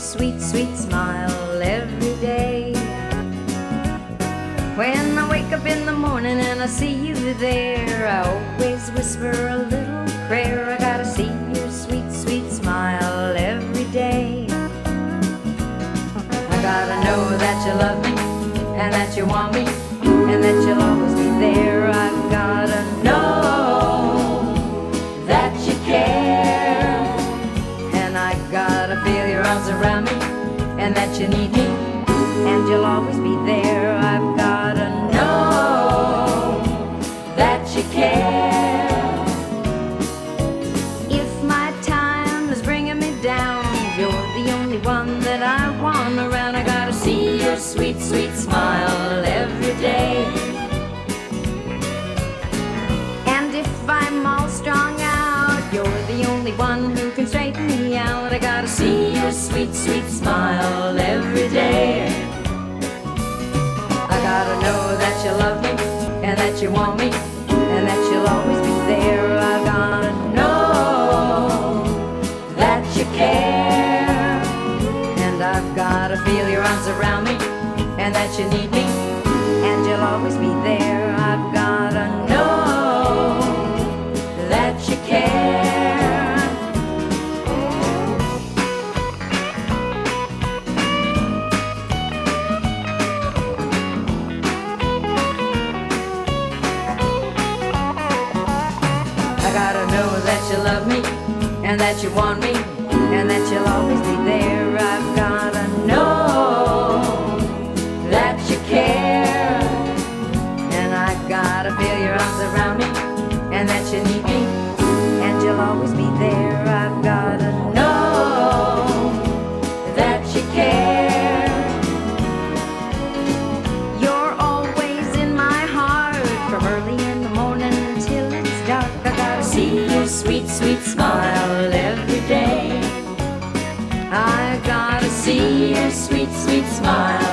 sweet, sweet smile every day. When I wake up in the morning and I see you there, I always whisper a little prayer. I gotta see your sweet, sweet smile every day. I gotta know that you love me and that you want me and that you'll always be there. I've gotta know that you care, and I gotta feel your arms around me and that you need me and you'll always be there. I've gotta know that you care. If my time is bringing me down, you're the only one that I want around. I gotta see your sweet, sweet smile every day. And if I'm all strung out, you're the only one who can straighten me out. I gotta see your sweet, sweet smile every day. I gotta know that you love me and that you want me and that you'll always be there. I gotta know that you care, and I've gotta feel your arms around me and that you need me and you'll always be there. I've gotta know that you care. I gotta know that you love me and that you want me and that you'll always be there. I've gotta know that you care, and I gotta feel your arms around me and that you need me and you'll always be there. I've gotta know that you care. You're always in my heart, from early in the morning till it's dark. I gotta see your sweet, sweet smile every day. I gotta see your sweet, sweet smile